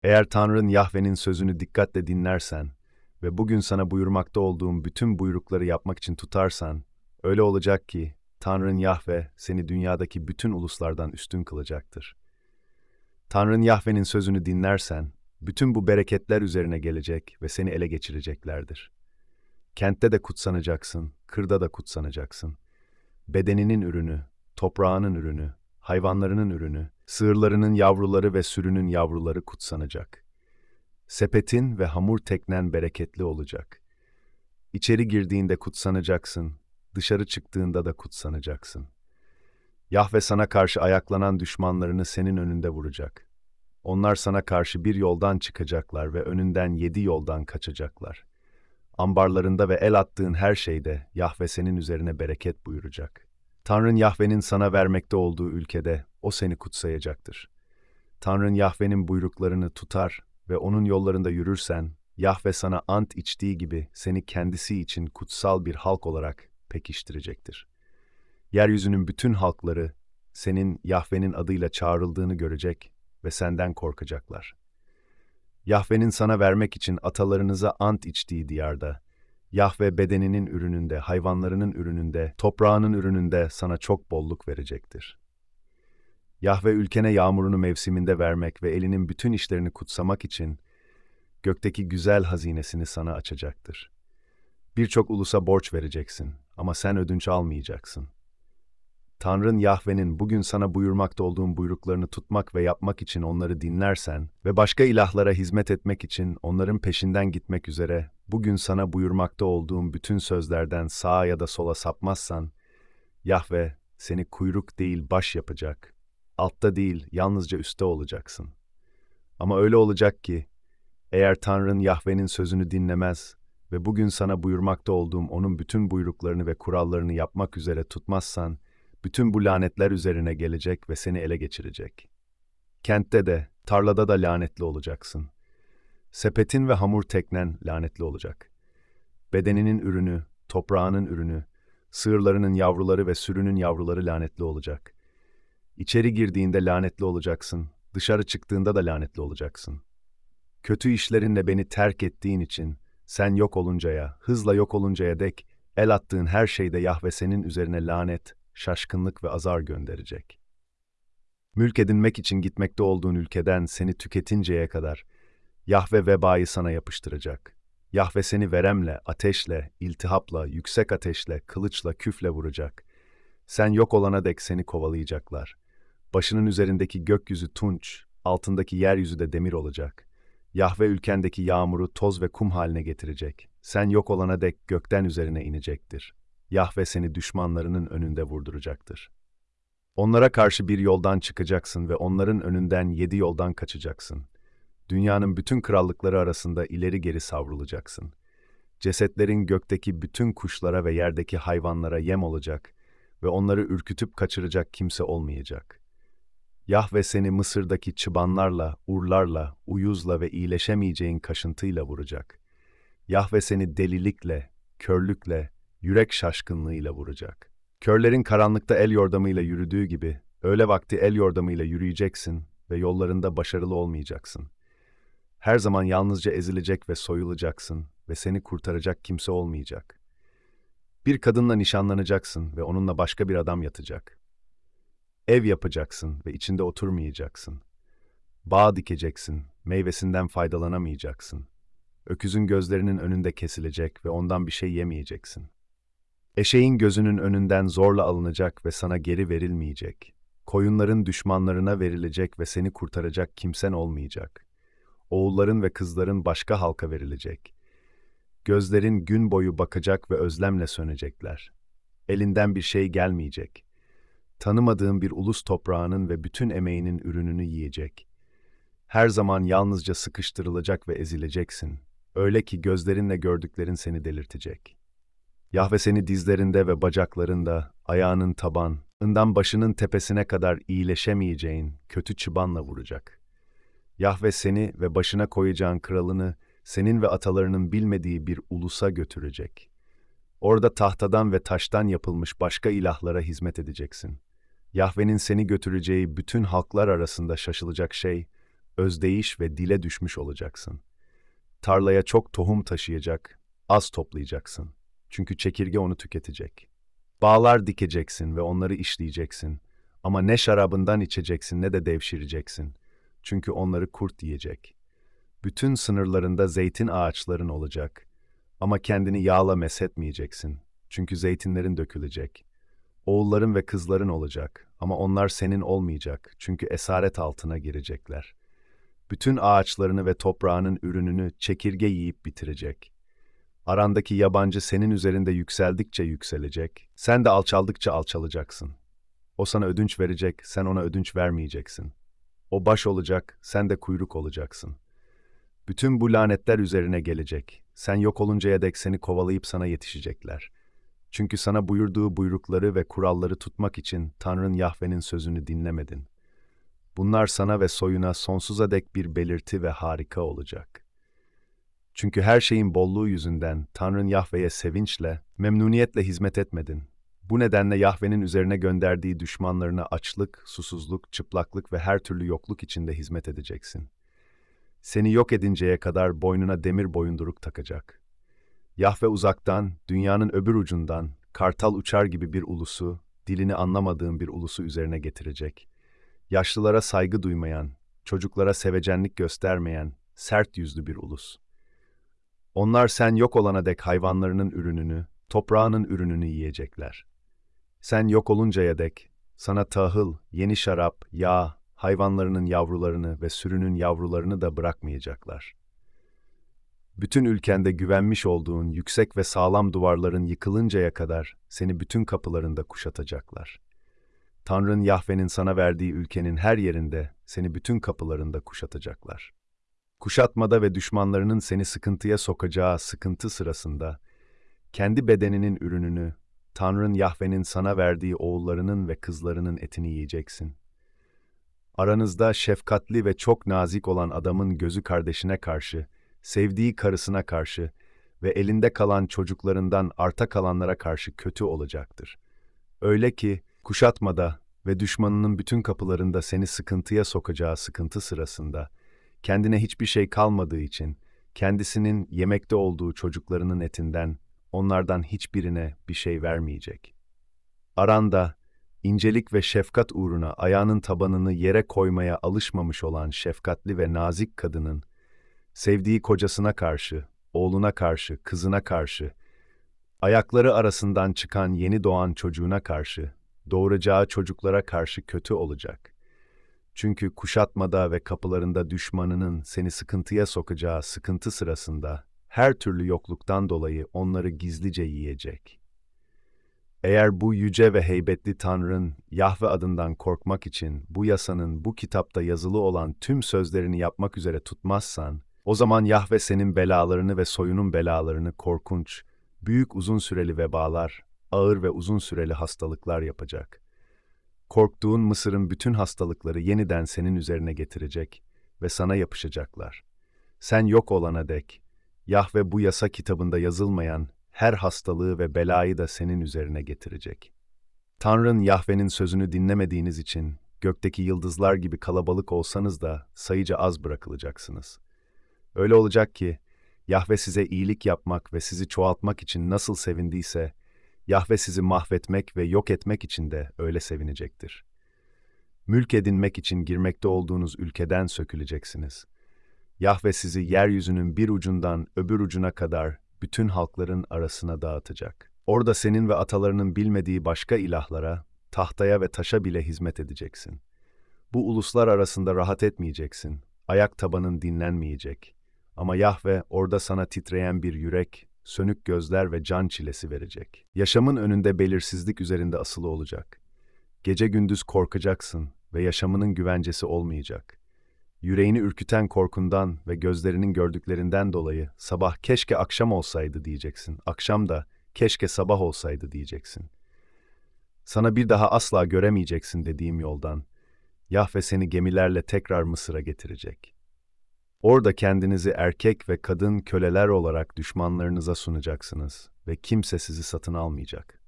Eğer Tanrın Yahve'nin sözünü dikkatle dinlersen ve bugün sana buyurmakta olduğum bütün buyrukları yapmak için tutarsan, öyle olacak ki Tanrın Yahve seni dünyadaki bütün uluslardan üstün kılacaktır. Tanrın Yahve'nin sözünü dinlersen, bütün bu bereketler üzerine gelecek ve seni ele geçireceklerdir. Kentte de kutsanacaksın, kırda da kutsanacaksın. Bedeninin ürünü, toprağının ürünü, hayvanlarının ürünü, sığırlarının yavruları ve sürünün yavruları kutsanacak. Sepetin ve hamur teknen bereketli olacak. İçeri girdiğinde kutsanacaksın, dışarı çıktığında da kutsanacaksın. Yahve sana karşı ayaklanan düşmanlarını senin önünde vuracak. Onlar sana karşı bir yoldan çıkacaklar ve önünden 7 yoldan kaçacaklar. Ambarlarında ve el attığın her şeyde Yahve senin üzerine bereket buyuracak. Tanrın Yahve'nin sana vermekte olduğu ülkede o seni kutsayacaktır. Tanrın Yahve'nin buyruklarını tutar ve onun yollarında yürürsen, Yahve sana ant içtiği gibi seni kendisi için kutsal bir halk olarak pekiştirecektir. Yeryüzünün bütün halkları senin Yahve'nin adıyla çağrıldığını görecek ve senden korkacaklar. Yahve'nin sana vermek için atalarınıza ant içtiği diyarda, Yahve bedeninin ürününde, hayvanlarının ürününde, toprağının ürününde sana çok bolluk verecektir. Yahve ülkene yağmurunu mevsiminde vermek ve elinin bütün işlerini kutsamak için gökteki güzel hazinesini sana açacaktır. Birçok ulusa borç vereceksin ama sen ödünç almayacaksın. Tanrın Yahve'nin bugün sana buyurmakta olduğum buyruklarını tutmak ve yapmak için onları dinlersen ve başka ilahlara hizmet etmek için onların peşinden gitmek üzere bugün sana buyurmakta olduğum bütün sözlerden sağa ya da sola sapmazsan, Yahve seni kuyruk değil baş yapacak, altta değil yalnızca üstte olacaksın. Ama öyle olacak ki, eğer Tanrın Yahve'nin sözünü dinlemez ve bugün sana buyurmakta olduğum onun bütün buyruklarını ve kurallarını yapmak üzere tutmazsan, bütün bu lanetler üzerine gelecek ve seni ele geçirecek. Kentte de, tarlada da lanetli olacaksın. Sepetin ve hamur teknen lanetli olacak. Bedeninin ürünü, toprağının ürünü, sığırlarının yavruları ve sürünün yavruları lanetli olacak. İçeri girdiğinde lanetli olacaksın, dışarı çıktığında da lanetli olacaksın. Kötü işlerinle beni terk ettiğin için, sen yok oluncaya, hızla yok oluncaya dek, el attığın her şeyde Yahve senin üzerine lanet, şaşkınlık ve azar gönderecek. Mülk edinmek için gitmekte olduğun ülkeden seni tüketinceye kadar, Yahve vebayı sana yapıştıracak. Yahve seni veremle, ateşle, iltihapla, yüksek ateşle, kılıçla, küfle vuracak. Sen yok olana dek seni kovalayacaklar. Başının üzerindeki gökyüzü tunç, altındaki yeryüzü de demir olacak. Yahve ülkendeki yağmuru toz ve kum haline getirecek. Sen yok olana dek gökten üzerine inecektir. Yahve seni düşmanlarının önünde vurduracaktır. Onlara karşı bir yoldan çıkacaksın ve onların önünden 7 yoldan kaçacaksın. Dünyanın bütün krallıkları arasında ileri geri savrulacaksın. Cesetlerin gökteki bütün kuşlara ve yerdeki hayvanlara yem olacak ve onları ürkütüp kaçıracak kimse olmayacak. Yahve seni Mısır'daki çıbanlarla, urlarla, uyuzla ve iyileşemeyeceğin kaşıntıyla vuracak. Yahve seni delilikle, körlükle, yürek şaşkınlığıyla vuracak. Körlerin karanlıkta el yordamıyla yürüdüğü gibi, öğle vakti el yordamıyla yürüyeceksin ve yollarında başarılı olmayacaksın. Her zaman yalnızca ezilecek ve soyulacaksın ve seni kurtaracak kimse olmayacak. Bir kadınla nişanlanacaksın ve onunla başka bir adam yatacak. Ev yapacaksın ve içinde oturmayacaksın. Bağ dikeceksin, meyvesinden faydalanamayacaksın. Öküzün gözlerinin önünde kesilecek ve ondan bir şey yemeyeceksin. Eşeğin gözünün önünden zorla alınacak ve sana geri verilmeyecek. Koyunların düşmanlarına verilecek ve seni kurtaracak kimsen olmayacak. Oğulların ve kızların başka halka verilecek. Gözlerin gün boyu bakacak ve özlemle sönecekler. Elinden bir şey gelmeyecek. Tanımadığın bir ulus toprağının ve bütün emeğinin ürününü yiyecek. Her zaman yalnızca sıkıştırılacak ve ezileceksin. Öyle ki gözlerinle gördüklerin seni delirtecek. Yahve seni dizlerinde ve bacaklarında, ayağının tabanından başının tepesine kadar iyileşemeyeceğin kötü çıbanla vuracak. Yahve seni ve başına koyacağın kralını senin ve atalarının bilmediği bir ulusa götürecek. Orada tahtadan ve taştan yapılmış başka ilahlara hizmet edeceksin. Yahve'nin seni götüreceği bütün halklar arasında şaşılacak şey, özdeyiş ve dile düşmüş olacaksın. Tarlaya çok tohum taşıyacak, az toplayacaksın. Çünkü çekirge onu tüketecek. Bağlar dikeceksin ve onları işleyeceksin. Ama ne şarabından içeceksin ne de devşireceksin. Çünkü onları kurt yiyecek. Bütün sınırlarında zeytin ağaçların olacak. Ama kendini yağla meshetmeyeceksin. Çünkü zeytinlerin dökülecek. Oğulların ve kızların olacak. Ama onlar senin olmayacak. Çünkü esaret altına girecekler. Bütün ağaçlarını ve toprağının ürününü çekirge yiyip bitirecek. Arandaki yabancı senin üzerinde yükseldikçe yükselecek. Sen de alçaldıkça alçalacaksın. O sana ödünç verecek, sen ona ödünç vermeyeceksin. O baş olacak, sen de kuyruk olacaksın. Bütün bu lanetler üzerine gelecek. Sen yok oluncaya dek seni kovalayıp sana yetişecekler. Çünkü sana buyurduğu buyrukları ve kuralları tutmak için Tanrın Yahve'nin sözünü dinlemedin. Bunlar sana ve soyuna sonsuza dek bir belirti ve harika olacak. Çünkü her şeyin bolluğu yüzünden Tanrın Yahve'ye sevinçle, memnuniyetle hizmet etmedin. Bu nedenle Yahve'nin üzerine gönderdiği düşmanlarına açlık, susuzluk, çıplaklık ve her türlü yokluk içinde hizmet edeceksin. Seni yok edinceye kadar boynuna demir boyunduruk takacak. Yahve uzaktan, dünyanın öbür ucundan, kartal uçar gibi bir ulusu, dilini anlamadığın bir ulusu üzerine getirecek. Yaşlılara saygı duymayan, çocuklara sevecenlik göstermeyen, sert yüzlü bir ulus. Onlar sen yok olana dek hayvanlarının ürününü, toprağının ürününü yiyecekler. Sen yok oluncaya dek, sana tahıl, yeni şarap, yağ, hayvanlarının yavrularını ve sürünün yavrularını da bırakmayacaklar. Bütün ülkende güvenmiş olduğun yüksek ve sağlam duvarların yıkılıncaya kadar seni bütün kapılarında kuşatacaklar. Tanrın Yahve'nin sana verdiği ülkenin her yerinde seni bütün kapılarında kuşatacaklar. Kuşatmada ve düşmanlarının seni sıkıntıya sokacağı sıkıntı sırasında, kendi bedeninin ürününü, Tanrın Yahve'nin sana verdiği oğullarının ve kızlarının etini yiyeceksin. Aranızda şefkatli ve çok nazik olan adamın gözü kardeşine karşı, sevdiği karısına karşı ve elinde kalan çocuklarından arta kalanlara karşı kötü olacaktır. Öyle ki, kuşatmada ve düşmanının bütün kapılarında seni sıkıntıya sokacağı sıkıntı sırasında, kendine hiçbir şey kalmadığı için, kendisinin yemekte olduğu çocuklarının etinden, onlardan hiçbirine bir şey vermeyecek. Aranda, incelik ve şefkat uğruna ayağının tabanını yere koymaya alışmamış olan şefkatli ve nazik kadının, sevdiği kocasına karşı, oğluna karşı, kızına karşı, ayakları arasından çıkan yeni doğan çocuğuna karşı, doğuracağı çocuklara karşı kötü olacak. Çünkü kuşatmada ve kapılarında düşmanının seni sıkıntıya sokacağı sıkıntı sırasında, her türlü yokluktan dolayı onları gizlice yiyecek. Eğer bu yüce ve heybetli Tanrın, Yahve adından korkmak için bu yasanın bu kitapta yazılı olan tüm sözlerini yapmak üzere tutmazsan, o zaman Yahve senin belalarını ve soyunun belalarını korkunç, büyük uzun süreli vebalar, ağır ve uzun süreli hastalıklar yapacak. Korktuğun Mısır'ın bütün hastalıkları yeniden senin üzerine getirecek ve sana yapışacaklar. Sen yok olana dek, Yahve bu yasa kitabında yazılmayan her hastalığı ve belayı da senin üzerine getirecek. Tanrın Yahve'nin sözünü dinlemediğiniz için, gökteki yıldızlar gibi kalabalık olsanız da sayıca az bırakılacaksınız. Öyle olacak ki, Yahve size iyilik yapmak ve sizi çoğaltmak için nasıl sevindiyse, Yahve sizi mahvetmek ve yok etmek için de öyle sevinecektir. Mülk edinmek için girmekte olduğunuz ülkeden söküleceksiniz. Yahve sizi yeryüzünün bir ucundan öbür ucuna kadar bütün halkların arasına dağıtacak. Orada senin ve atalarının bilmediği başka ilahlara, tahtaya ve taşa bile hizmet edeceksin. Bu uluslar arasında rahat etmeyeceksin, ayak tabanın dinlenmeyecek. Ama Yahve orada sana titreyen bir yürek, sönük gözler ve can çilesi verecek. Yaşamın önünde belirsizlik üzerinde asılı olacak. Gece gündüz korkacaksın ve yaşamının güvencesi olmayacak. Yüreğini ürküten korkundan ve gözlerinin gördüklerinden dolayı sabah keşke akşam olsaydı diyeceksin. Akşam da keşke sabah olsaydı diyeceksin. Sana bir daha asla göremeyeceksin dediğim yoldan, Yahve seni gemilerle tekrar Mısır'a getirecek. Orada kendinizi erkek ve kadın köleler olarak düşmanlarınıza sunacaksınız ve kimse sizi satın almayacak.